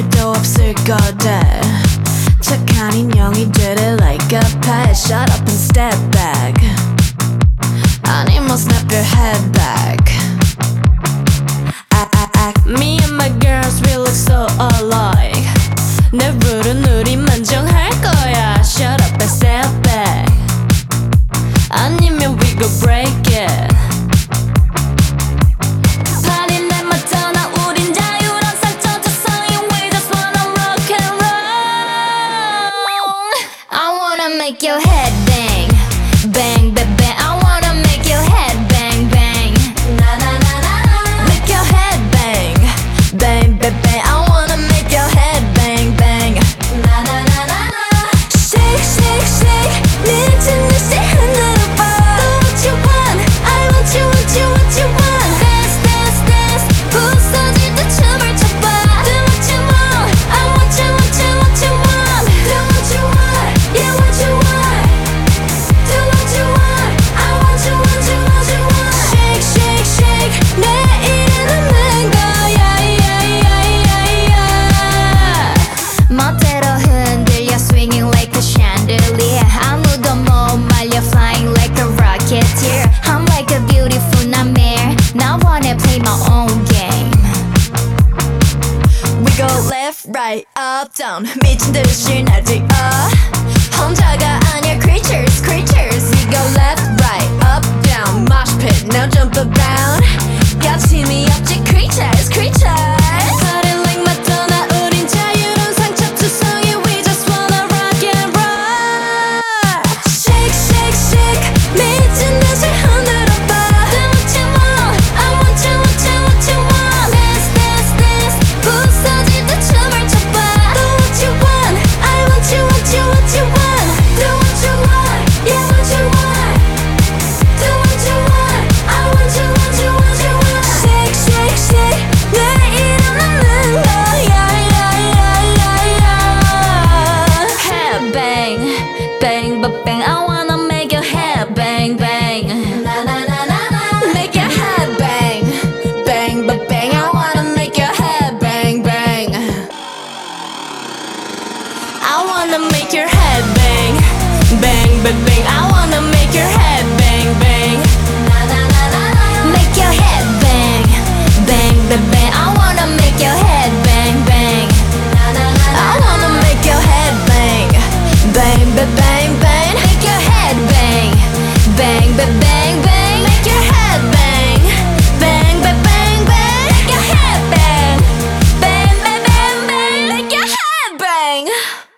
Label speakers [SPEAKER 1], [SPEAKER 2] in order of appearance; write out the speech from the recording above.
[SPEAKER 1] 일도 없을 거다. 착한 인형이들을 like a pet. Shut up and step back. 아니면 snap your head back. Me and my girls, we look so alike. 내 룰은 우리만 정할 거야. Shut up and step back. 아니면 we go break it. 파리 내마다 나 우린 자유로운 상처조성이. We just wanna rock and roll. I wanna make your head bang, bang, bang, bang. I wanna make your head bang, bang. Na na na na na. Make your head bang, bang, bang, bang. I wanna make your head bang, bang. Na na na na na. Shake, shake, shake. 미친 듯이 흔들어봐. Do what you want. I want you, want you, what you want. Dance, dance, dance. 부서질 때 춤을 춰봐. Do what you want. I want you, want you, what you want. Do what you want. Yeah, what you want. Do what you want. I want you, want you, what you want. Shake, shake, shake. 내 이름은 거야, yeah, yeah, yeah, yeah. 멋대로 흔들려 swinging like a chandelier. 아무도 못 말려 flying like a rocketeer. I'm like a beautiful nightmare. Now I wanna play my own game. We go left, right, up, down. 미친 듯이 날뛰어. 혼자가 아니야 creatures, creatures. We go left, right, up, down. Mosh pit, now jump around. 여침이 없지 creatures, creatures. Party like Madonna, 우린 자유로운 상처투성이. We just wanna rock and roll. Shake, shake, shake. 미친 듯이 흔들어봐. Do what you want. I want you, want you, what you want. Dance, dance, dance. 부서질 때 춤을 춰봐. Do what you want. I want you, want you, what you want. Do what you want. Yeah, what you want. Do what you want. I want you, want you, what you want. Shake, shake, shake. 내 일어나는 거야, yeah, yeah, yeah, yeah. Head bang, bang, bang, bang. I wanna make your head bang, bang. Na na na na na. Make your head bang, bang, bang, bang. I wanna make your head bang, bang. I wanna make your head bang, bang, bang, bang. I wanna make your head bang, bang. Na na na na na. Make your head bang, bang, bang, bang. I wanna make your head bang, bang. Na na na na. I wanna make your head bang, bang, bang, bang, bang. Make your head bang, bang, bang, bang, bang. Make your head bang, bang, bang, bang, bang. Make your head bang, bang, bang, bang, bang. Make your head bang.